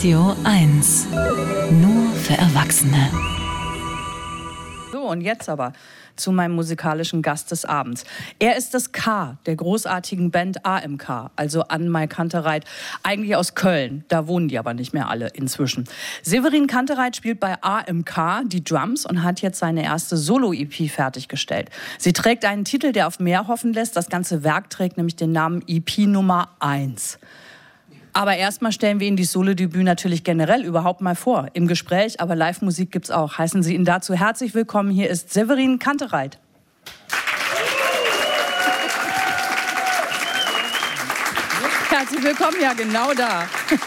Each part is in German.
Radio 1. Nur für Erwachsene. So, und jetzt aber zu meinem musikalischen Gast des Abends. Er ist das K der großartigen Band AMK, also Anne-Mai Kantereit, eigentlich aus Köln. Da wohnen die aber nicht mehr alle inzwischen. Severin Kantereit spielt bei AMK die Drums und hat jetzt seine erste Solo-EP fertiggestellt. Sie trägt einen Titel, der auf mehr hoffen lässt. Das ganze Werk trägt nämlich den Namen EP Nummer 1. Aber erstmal stellen wir Ihnen die Solo-Debüt natürlich generell überhaupt mal vor. Im Gespräch, aber Live-Musik gibt's auch. Heißen Sie ihn dazu herzlich willkommen. Hier ist Severin Kantereit. Herzlich willkommen, ja genau da.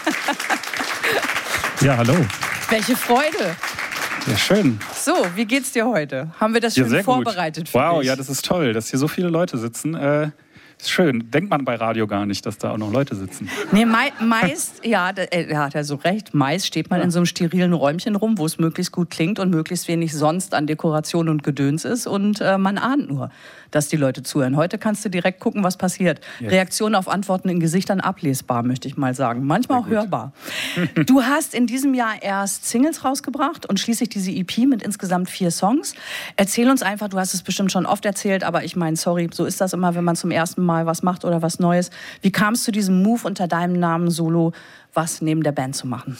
Ja, hallo. Welche Freude. Ja, schön. So, wie geht's dir heute? Haben wir das schon vorbereitet für dich? Wow, ja, das ist toll, dass hier so viele Leute sitzen. Ist schön. Denkt man bei Radio gar nicht, dass da auch noch Leute sitzen. Nee, meist, ja, da hat er so recht, meist steht man in so einem sterilen Räumchen rum, wo es möglichst gut klingt und möglichst wenig sonst an Dekoration und Gedöns ist und man ahnt nur, dass die Leute zuhören. Heute kannst du direkt gucken, was passiert. Yes. Reaktionen auf Antworten in Gesichtern ablesbar, möchte ich mal sagen. Manchmal auch hörbar. Du hast in diesem Jahr erst Singles rausgebracht und schließlich diese EP mit insgesamt 4 Songs. Erzähl uns einfach, du hast es bestimmt schon oft erzählt, aber ich meine, sorry, so ist das immer, wenn man zum ersten Mal was macht oder was Neues. Wie kam es zu diesem Move, unter deinem Namen Solo was neben der Band zu machen?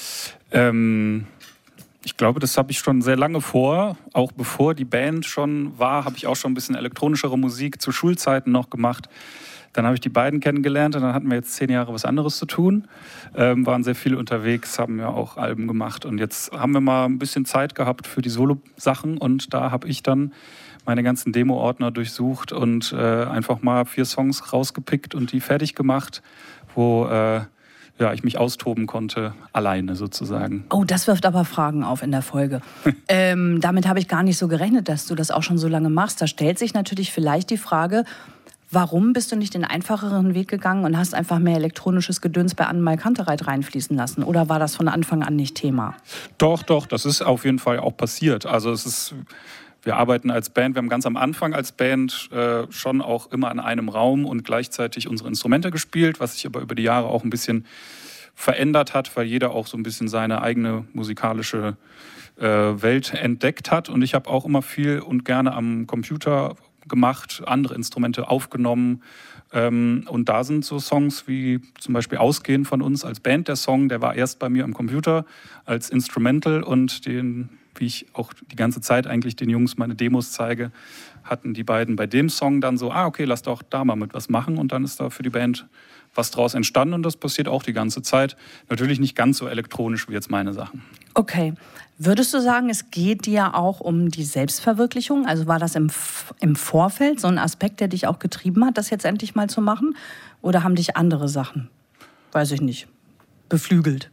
Ich glaube, das habe ich schon sehr lange vor. Auch bevor die Band schon war, habe ich auch schon ein bisschen elektronischere Musik zu Schulzeiten noch gemacht. Dann habe ich die beiden kennengelernt und dann hatten wir jetzt 10 Jahre was anderes zu tun. Waren sehr viel unterwegs, haben ja auch Alben gemacht. Und jetzt haben wir mal ein bisschen Zeit gehabt für die Solo-Sachen. Und da habe ich dann meine ganzen Demo-Ordner durchsucht und einfach mal 4 Songs rausgepickt und die fertig gemacht, wo ich mich austoben konnte, alleine sozusagen. Oh, das wirft aber Fragen auf in der Folge. Damit habe ich gar nicht so gerechnet, dass du das auch schon so lange machst. Da stellt sich natürlich vielleicht die Frage, warum bist du nicht den einfacheren Weg gegangen und hast einfach mehr elektronisches Gedöns bei Anne-Mai Kantereit reinfließen lassen? Oder war das von Anfang an nicht Thema? Doch, das ist auf jeden Fall auch passiert. Also wir arbeiten als Band, wir haben ganz am Anfang als Band schon auch immer in einem Raum und gleichzeitig unsere Instrumente gespielt, was sich aber über die Jahre auch ein bisschen verändert hat, weil jeder auch so ein bisschen seine eigene musikalische Welt entdeckt hat. Und ich habe auch immer viel und gerne am Computer gemacht, andere Instrumente aufgenommen. Und da sind so Songs wie zum Beispiel Ausgehen von uns als Band. Der Song, der war erst bei mir am Computer als Instrumental und wie ich auch die ganze Zeit eigentlich den Jungs meine Demos zeige, hatten die beiden bei dem Song dann so, okay, lass doch da mal mit was machen. Und dann ist da für die Band was draus entstanden und das passiert auch die ganze Zeit. Natürlich nicht ganz so elektronisch wie jetzt meine Sachen. Okay. Würdest du sagen, es geht dir auch um die Selbstverwirklichung? Also war das im Vorfeld so ein Aspekt, der dich auch getrieben hat, das jetzt endlich mal zu machen? Oder haben dich andere Sachen, weiß ich nicht, beflügelt?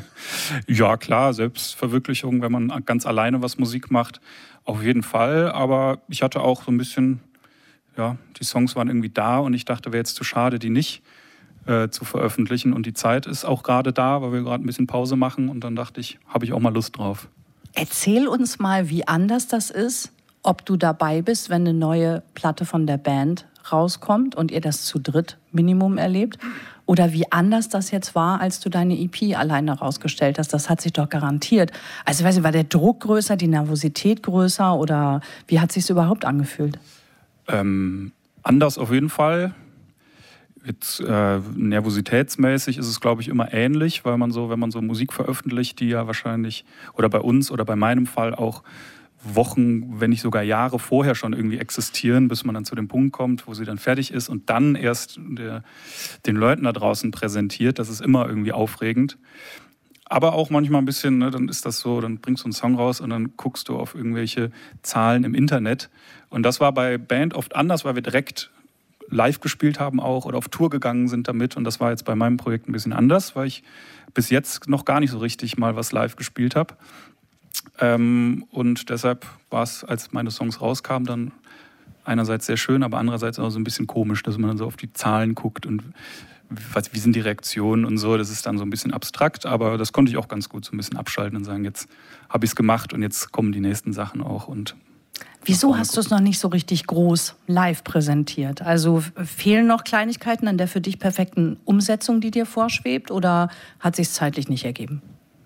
Ja, klar, Selbstverwirklichung, wenn man ganz alleine was Musik macht, auf jeden Fall. Aber ich hatte auch so ein bisschen, die Songs waren irgendwie da und ich dachte, wäre jetzt zu schade, die nicht zu veröffentlichen. Und die Zeit ist auch gerade da, weil wir gerade ein bisschen Pause machen. Und dann dachte ich, habe ich auch mal Lust drauf. Erzähl uns mal, wie anders das ist, ob du dabei bist, wenn eine neue Platte von der Band rauskommt und ihr das zu dritt Minimum erlebt. Oder wie anders das jetzt war, als du deine EP alleine rausgestellt hast. Das hat sich doch garantiert. Also, weiß ich, war der Druck größer, die Nervosität größer oder wie hat es sich überhaupt angefühlt? Anders auf jeden Fall. Jetzt, nervositätsmäßig ist es, glaube ich, immer ähnlich, weil wenn man so Musik veröffentlicht, die ja wahrscheinlich, oder bei uns oder bei meinem Fall auch Wochen, wenn nicht sogar Jahre vorher schon irgendwie existieren, bis man dann zu dem Punkt kommt, wo sie dann fertig ist und dann erst den Leuten da draußen präsentiert. Das ist immer irgendwie aufregend. Aber auch manchmal ein bisschen, dann ist das so, dann bringst du einen Song raus und dann guckst du auf irgendwelche Zahlen im Internet. Und das war bei Band oft anders, weil wir direkt live gespielt haben auch oder auf Tour gegangen sind damit. Und das war jetzt bei meinem Projekt ein bisschen anders, weil ich bis jetzt noch gar nicht so richtig mal was live gespielt habe. Und deshalb war es, als meine Songs rauskamen, dann einerseits sehr schön, aber andererseits auch so ein bisschen komisch, dass man dann so auf die Zahlen guckt und wie sind die Reaktionen und so. Das ist dann so ein bisschen abstrakt, aber das konnte ich auch ganz gut so ein bisschen abschalten und sagen, jetzt habe ich es gemacht und jetzt kommen die nächsten Sachen auch. Und wieso hast du es noch nicht so richtig groß live präsentiert? Also fehlen noch Kleinigkeiten an der für dich perfekten Umsetzung, die dir vorschwebt, oder hat sich es zeitlich nicht ergeben?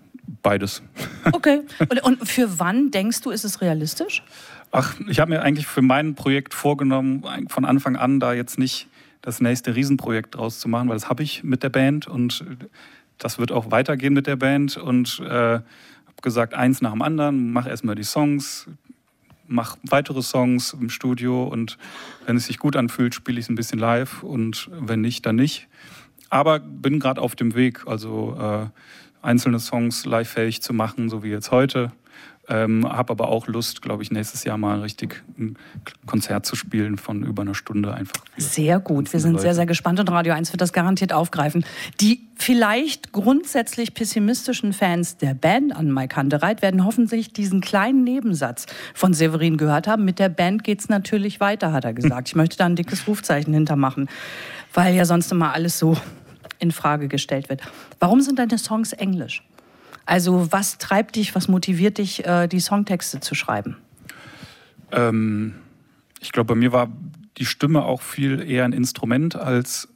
Beides. Okay. Und für wann denkst du, ist es realistisch? Ach, ich habe mir eigentlich für mein Projekt vorgenommen, von Anfang an da jetzt nicht das nächste Riesenprojekt draus zu machen, weil das habe ich mit der Band und das wird auch weitergehen mit der Band. Und habe gesagt, eins nach dem anderen, mach erstmal die Songs, mach weitere Songs im Studio und wenn es sich gut anfühlt, spiele ich es ein bisschen live und wenn nicht, dann nicht. Aber bin gerade auf dem Weg, also einzelne Songs livefähig zu machen, so wie jetzt heute. Habe aber auch Lust, glaube ich, nächstes Jahr mal richtig ein Konzert zu spielen von über einer Stunde einfach. Sehr gut, wir sind sehr, sehr gespannt und Radio 1 wird das garantiert aufgreifen. Die vielleicht grundsätzlich pessimistischen Fans der Band an Mike Kantereit werden hoffentlich diesen kleinen Nebensatz von Severin gehört haben. Mit der Band geht's natürlich weiter, hat er gesagt. Ich möchte da ein dickes Rufzeichen hintermachen, weil ja sonst immer alles so in Frage gestellt wird. Warum sind deine Songs englisch? Also was treibt dich, was motiviert dich, die Songtexte zu schreiben? Ich glaube, bei mir war die Stimme auch viel eher ein Instrument als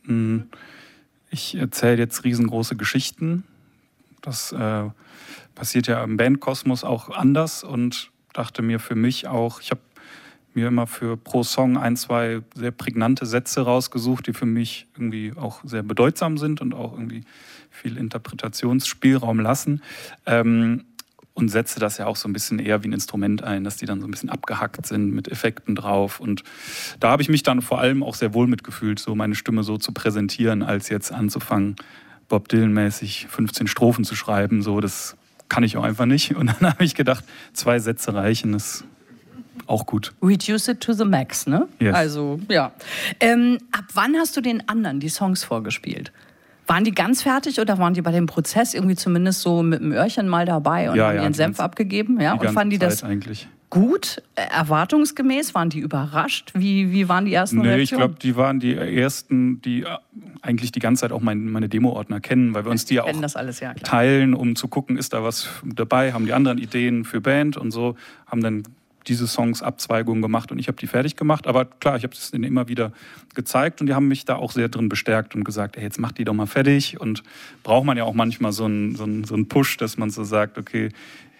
ich erzähle jetzt riesengroße Geschichten. Das passiert ja im Bandkosmos auch anders und dachte mir für mich auch, ich habe mir immer für pro Song 1, 2 sehr prägnante Sätze rausgesucht, die für mich irgendwie auch sehr bedeutsam sind und auch irgendwie viel Interpretationsspielraum lassen. Und setze das ja auch so ein bisschen eher wie ein Instrument ein, dass die dann so ein bisschen abgehackt sind mit Effekten drauf. Und da habe ich mich dann vor allem auch sehr wohl mitgefühlt, so meine Stimme so zu präsentieren, als jetzt anzufangen, Bob Dylan-mäßig 15 Strophen zu schreiben. So, das kann ich auch einfach nicht. Und dann habe ich gedacht, 2 Sätze reichen, das auch gut. Reduce it to the max, ne? Yes. Also, ja. Ab wann hast du den anderen die Songs vorgespielt? Waren die ganz fertig oder waren die bei dem Prozess irgendwie zumindest so mit dem Öhrchen mal dabei und haben ihren Senf abgegeben? Ja? Und fanden die das eigentlich gut, erwartungsgemäß? Waren die überrascht? Wie waren die ersten Reaktionen? Ich glaube, die waren die ersten, die eigentlich die ganze Zeit auch meine Demo-Ordner kennen, weil wir uns die ja auch das alles, ja, klar. teilen, um zu gucken, ist da was dabei, haben die anderen Ideen für Band und so, haben dann diese Songs Abzweigungen gemacht und ich habe die fertig gemacht. Aber klar, ich habe es ihnen immer wieder gezeigt und die haben mich da auch sehr drin bestärkt und gesagt, ey, jetzt mach die doch mal fertig. Und braucht man ja auch manchmal so einen Push, dass man so sagt, okay,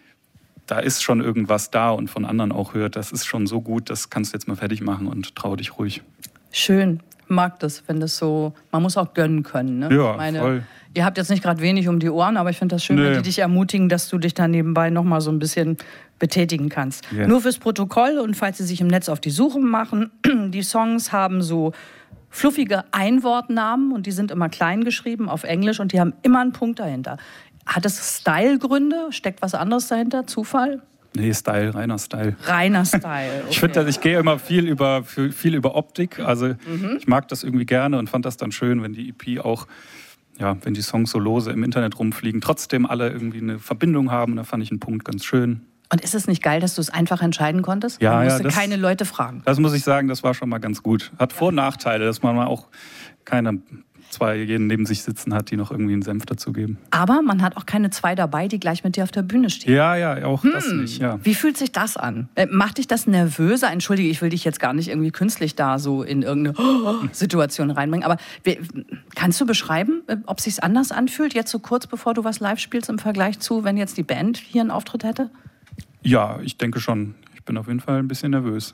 da ist schon irgendwas da und von anderen auch hört, das ist schon so gut, das kannst du jetzt mal fertig machen und trau dich ruhig. Schön. Mag das, wenn das so, man muss auch gönnen können. Ne? Ja, voll. Ihr habt jetzt nicht gerade wenig um die Ohren, aber ich finde das schön, wenn die dich ermutigen, dass du dich da nebenbei noch mal so ein bisschen betätigen kannst. Yeah. Nur fürs Protokoll und falls Sie sich im Netz auf die Suche machen, die Songs haben so fluffige Einwortnamen und die sind immer klein geschrieben auf Englisch und die haben immer einen Punkt dahinter. Hat es Stylegründe? Steckt was anderes dahinter? Zufall? Nee, Style, reiner Style. Reiner Style, okay. Ich finde, ich gehe immer viel über Optik. Also ich mag das irgendwie gerne und fand das dann schön, wenn die EP auch, ja, wenn die Songs so lose im Internet rumfliegen, trotzdem alle irgendwie eine Verbindung haben. Und da fand ich einen Punkt ganz schön. Und ist es nicht geil, dass du es einfach entscheiden konntest? Ja, man musste keine Leute fragen. Das muss ich sagen, das war schon mal ganz gut. Hat Vor- und Nachteile, dass man mal auch keine 2 jeden neben sich sitzen hat, die noch irgendwie einen Senf dazugeben. Aber man hat auch keine 2 dabei, die gleich mit dir auf der Bühne stehen. Ja, auch das nicht, ja. Wie fühlt sich das an? Macht dich das nervöser? Entschuldige, ich will dich jetzt gar nicht irgendwie künstlich da so in irgendeine Situation reinbringen, aber kannst du beschreiben, ob es sich anders anfühlt, jetzt so kurz bevor du was live spielst im Vergleich zu, wenn jetzt die Band hier einen Auftritt hätte? Ja, ich denke schon. Ich bin auf jeden Fall ein bisschen nervös.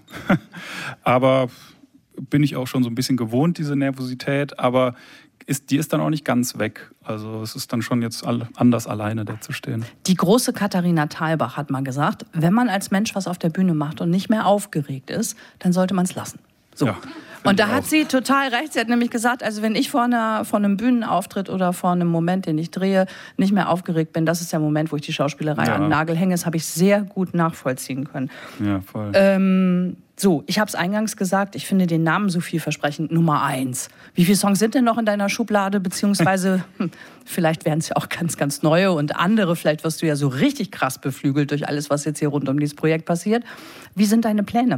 Aber bin ich auch schon so ein bisschen gewohnt, diese Nervosität, aber die ist dann auch nicht ganz weg. Also es ist dann schon jetzt anders, alleine da zu stehen. Die große Katharina Thalbach hat mal gesagt, wenn man als Mensch was auf der Bühne macht und nicht mehr aufgeregt ist, dann sollte man es lassen. So. Ja, und da hat sie total recht. Sie hat nämlich gesagt, also wenn ich vor einem Bühnenauftritt oder vor einem Moment, den ich drehe, nicht mehr aufgeregt bin, das ist der Moment, wo ich die Schauspielerei an den Nagel hänge. Das habe ich sehr gut nachvollziehen können. Ja, voll. So, ich habe es eingangs gesagt, ich finde den Namen so vielversprechend, Nummer 1. Wie viele Songs sind denn noch in deiner Schublade? Beziehungsweise, vielleicht wären es ja auch ganz, ganz neue und andere. Vielleicht wirst du ja so richtig krass beflügelt durch alles, was jetzt hier rund um dieses Projekt passiert. Wie sind deine Pläne?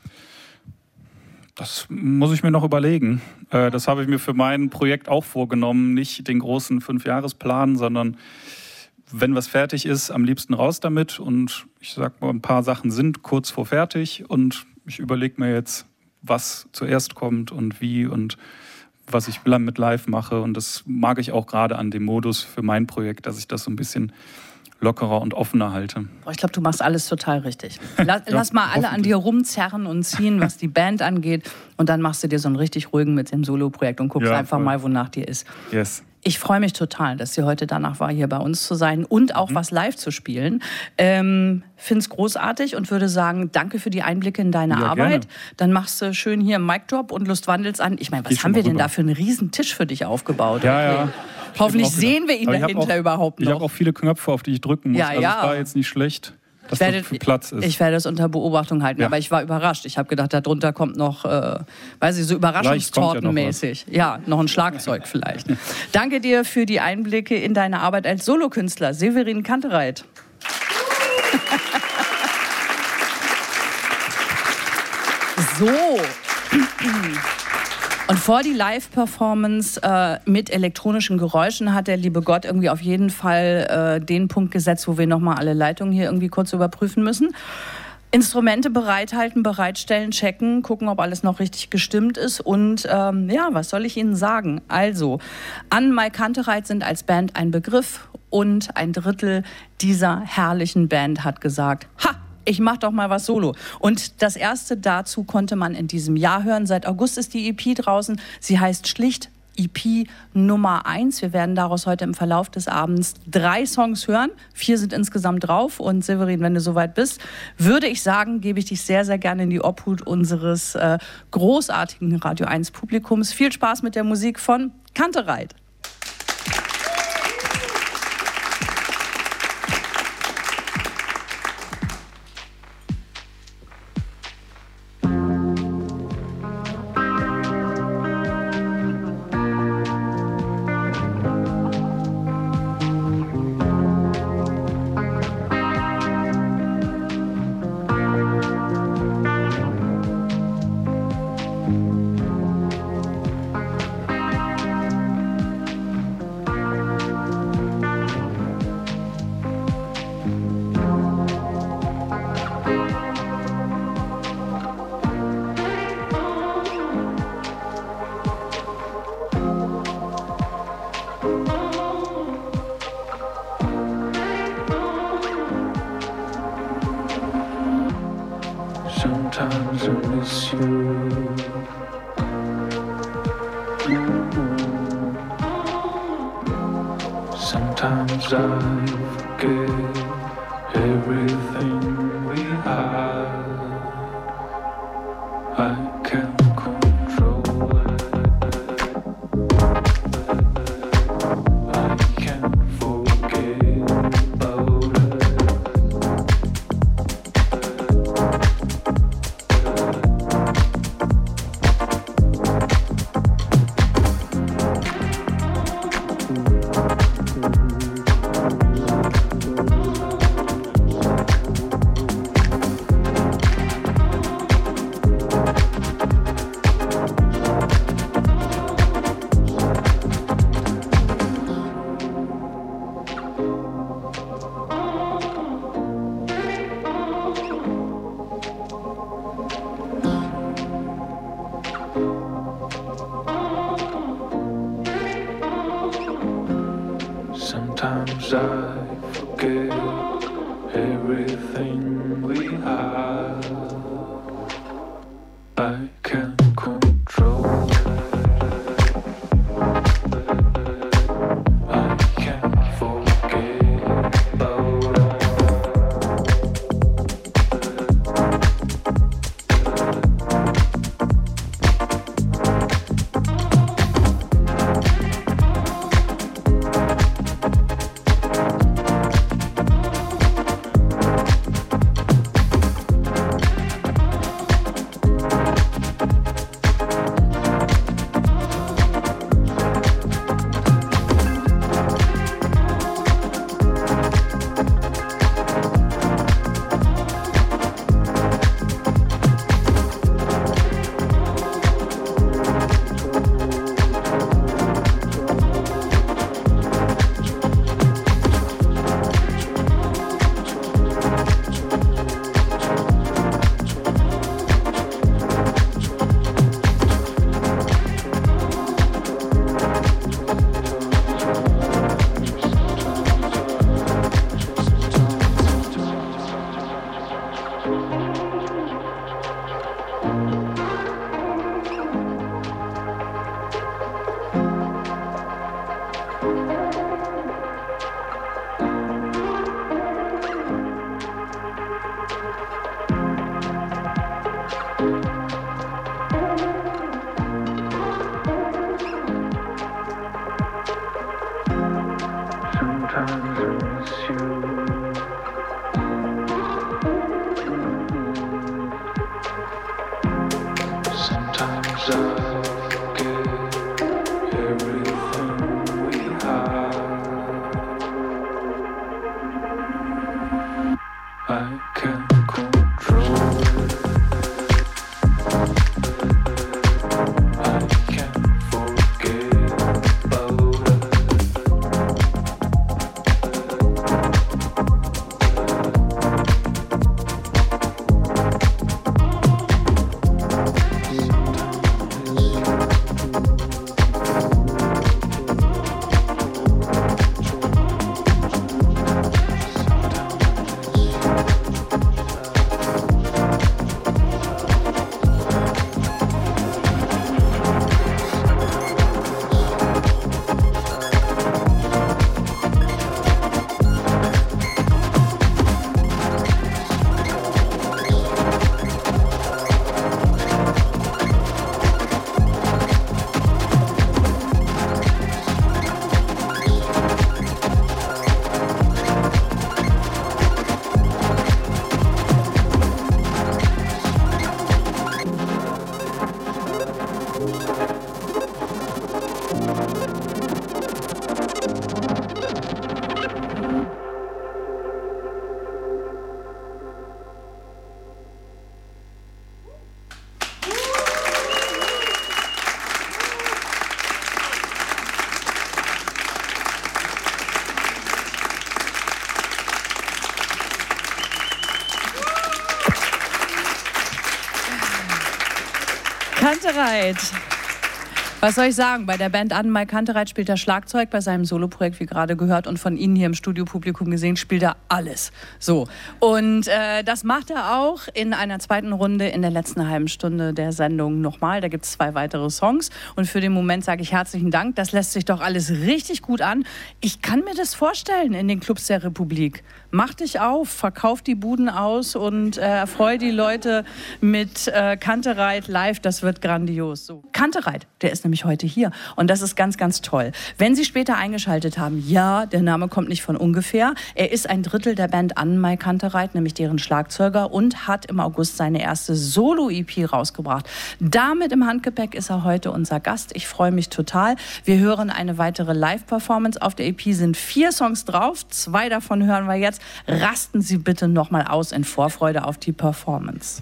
Das muss ich mir noch überlegen. Das habe ich mir für mein Projekt auch vorgenommen. Nicht den großen 5-Jahresplan, sondern wenn was fertig ist, am liebsten raus damit. Und ich sag mal, ein paar Sachen sind kurz vor fertig. Und ich überlege mir jetzt, was zuerst kommt und wie und was ich mit live mache. Und das mag ich auch gerade an dem Modus für mein Projekt, dass ich das so ein bisschen lockerer und offener halte. Ich glaube, du machst alles total richtig. Lass mal alle an dir rumzerren und ziehen, was die Band angeht. Und dann machst du dir so einen richtig ruhigen mit dem Solo-Projekt und guckst einfach mal, wonach dir ist. Yes. Ich freue mich total, dass sie heute danach war, hier bei uns zu sein und auch was live zu spielen. Finde es großartig und würde sagen, danke für die Einblicke in deine Arbeit. Gerne. Dann machst du schön hier Mic Drop und Lustwandels an. Ich meine, was haben wir denn da für einen riesen Tisch für dich aufgebaut? Ja. Hoffentlich sehen wir ihn dahinter überhaupt noch. Ich habe auch viele Knöpfe, auf die ich drücken muss. Also es war jetzt nicht schlecht, dass da viel Platz ist. Ich werde es unter Beobachtung halten, aber ich war überrascht. Ich habe gedacht, darunter kommt noch, so Überraschungstortenmäßig. Ja, noch ein Schlagzeug vielleicht. Danke dir für die Einblicke in deine Arbeit als Solokünstler, Severin Kantereit. So. Und vor die Live-Performance mit elektronischen Geräuschen hat der liebe Gott irgendwie auf jeden Fall den Punkt gesetzt, wo wir nochmal alle Leitungen hier irgendwie kurz überprüfen müssen. Instrumente bereithalten, bereitstellen, checken, gucken, ob alles noch richtig gestimmt ist. Und was soll ich Ihnen sagen? Also, An-Mai Kantereit sind als Band ein Begriff und ein Drittel dieser herrlichen Band hat gesagt, ich mach doch mal was solo. Und das erste dazu konnte man in diesem Jahr hören. Seit August ist die EP draußen. Sie heißt schlicht EP Nummer 1. Wir werden daraus heute im Verlauf des Abends 3 Songs hören. 4 sind insgesamt drauf. Und Severin, wenn du soweit bist, würde ich sagen, gebe ich dich sehr, sehr gerne in die Obhut unseres großartigen Radio 1 Publikums. Viel Spaß mit der Musik von Kantereit. Sometimes I miss you. Sometimes I forget everything we had. I can't control it. I can't forget about it. Sometimes I forget everything we had. I can't control it. I can't forget about it. Sometimes I miss you. Sometimes I forget everything we have. I can't control it. I can't forget about it. Kantereit. Was soll ich sagen? Bei der Band Anne-Mai Kantereit spielt er Schlagzeug, bei seinem Soloprojekt, wie gerade gehört, und von Ihnen hier im Studiopublikum gesehen, spielt er alles. So. Und das macht er auch in einer zweiten Runde in der letzten halben Stunde der Sendung nochmal. Da gibt es 2 weitere Songs. Und für den Moment sage ich herzlichen Dank. Das lässt sich doch alles richtig gut an. Ich kann mir das vorstellen in den Clubs der Republik. Mach dich auf, verkauf die Buden aus und erfreu die Leute mit Kantereit live. Das wird grandios. So. Kantereit, der ist nämlich heute hier. Und das ist ganz, ganz toll. Wenn Sie später eingeschaltet haben, ja, der Name kommt nicht von ungefähr. Er ist ein Drittel der Band Anne-Mai Kantereit, nämlich deren Schlagzeuger, und hat im August seine erste Solo-EP rausgebracht. Damit im Handgepäck ist er heute unser Gast. Ich freue mich total. Wir hören eine weitere Live-Performance. Auf der EP sind 4 Songs drauf. 2 davon hören wir jetzt. Rasten Sie bitte nochmal aus in Vorfreude auf die Performance.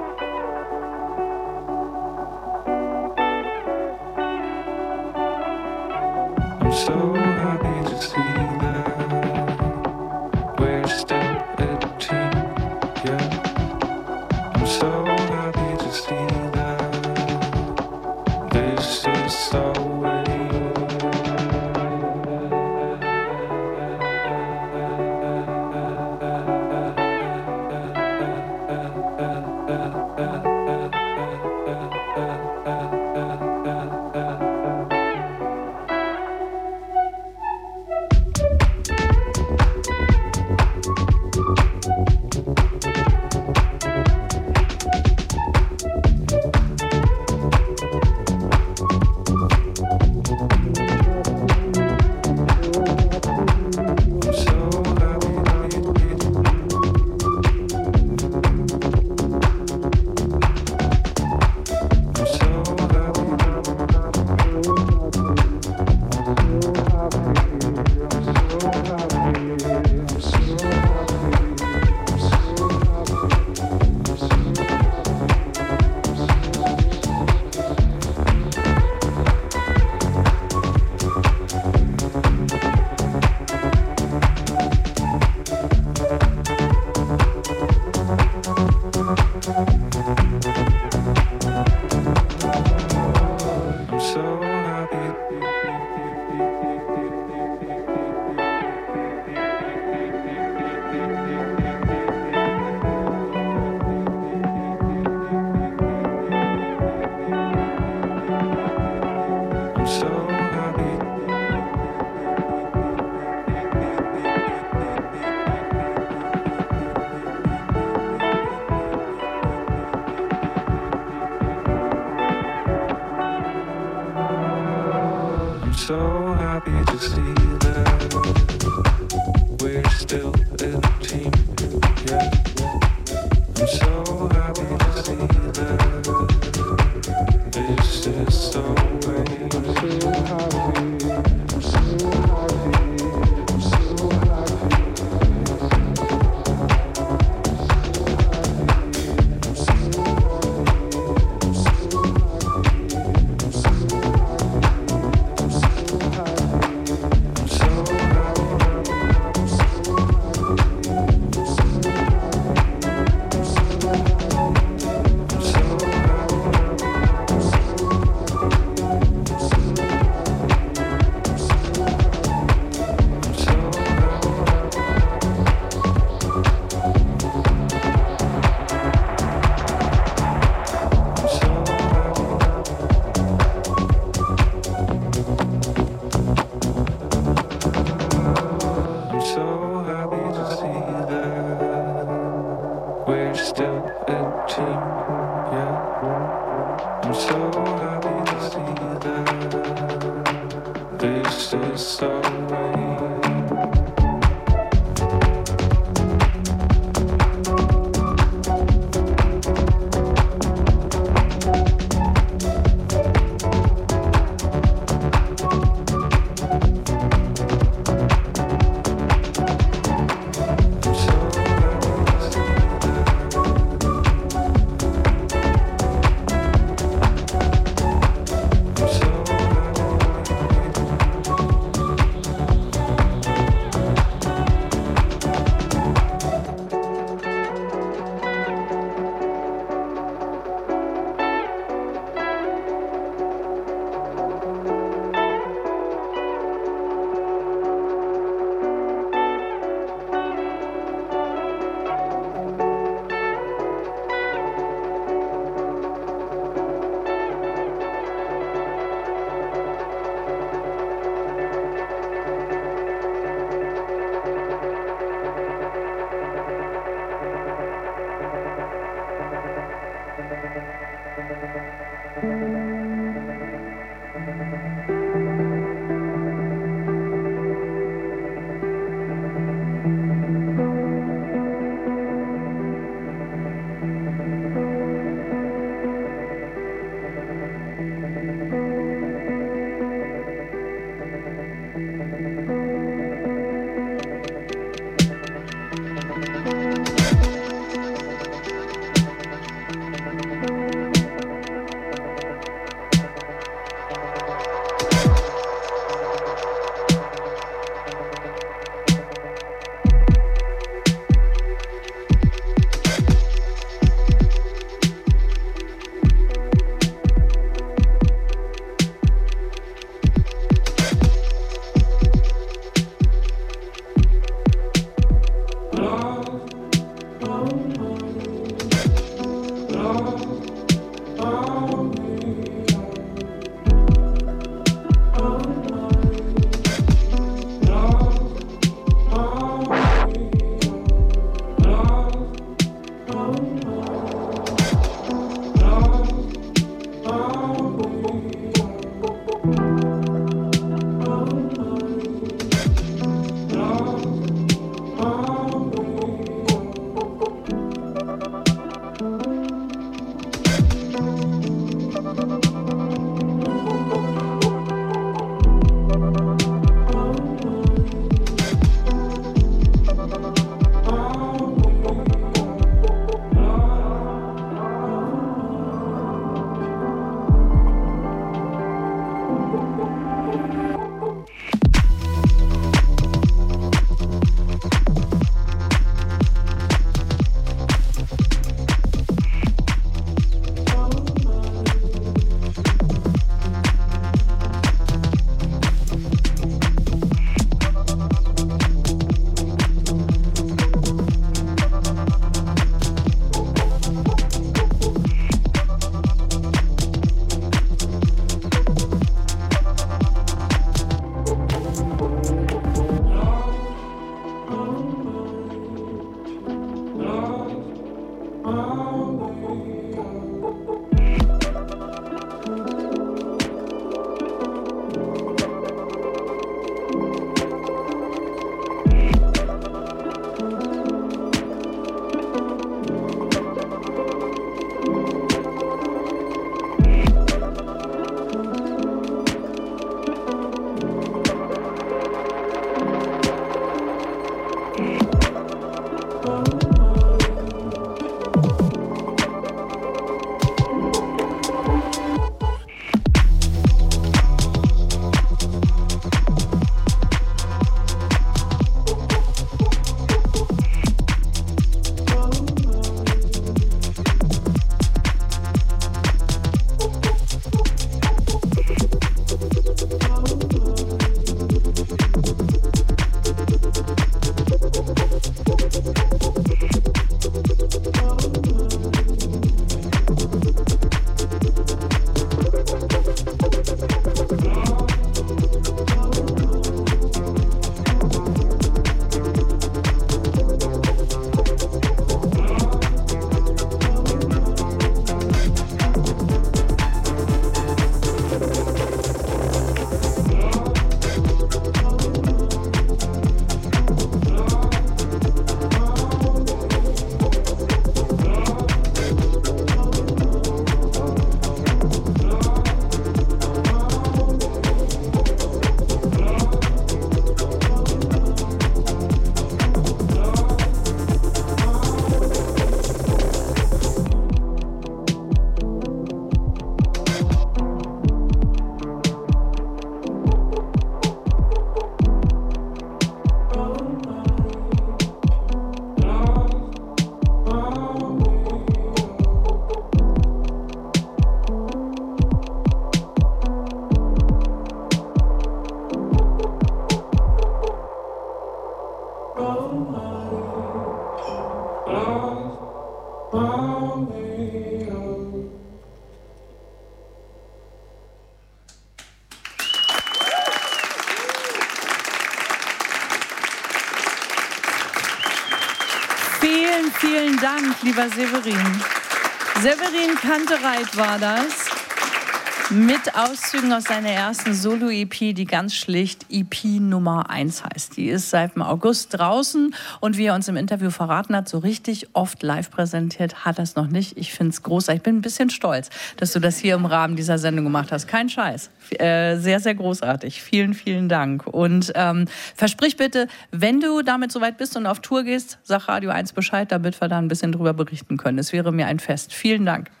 Vielen, vielen Dank, lieber Severin. Severin Kantereit war das. Mit Auszügen aus seiner ersten Solo-EP, die ganz schlicht EP Nummer 1 heißt. Die ist seit dem August draußen und wie er uns im Interview verraten hat, so richtig oft live präsentiert hat er es noch nicht. Ich finde es großartig. Ich bin ein bisschen stolz, dass du das hier im Rahmen dieser Sendung gemacht hast. Kein Scheiß. Sehr, sehr großartig. Vielen, vielen Dank. Und versprich bitte, wenn du damit soweit bist und auf Tour gehst, sag Radio 1 Bescheid, damit wir da ein bisschen drüber berichten können. Es wäre mir ein Fest. Vielen Dank.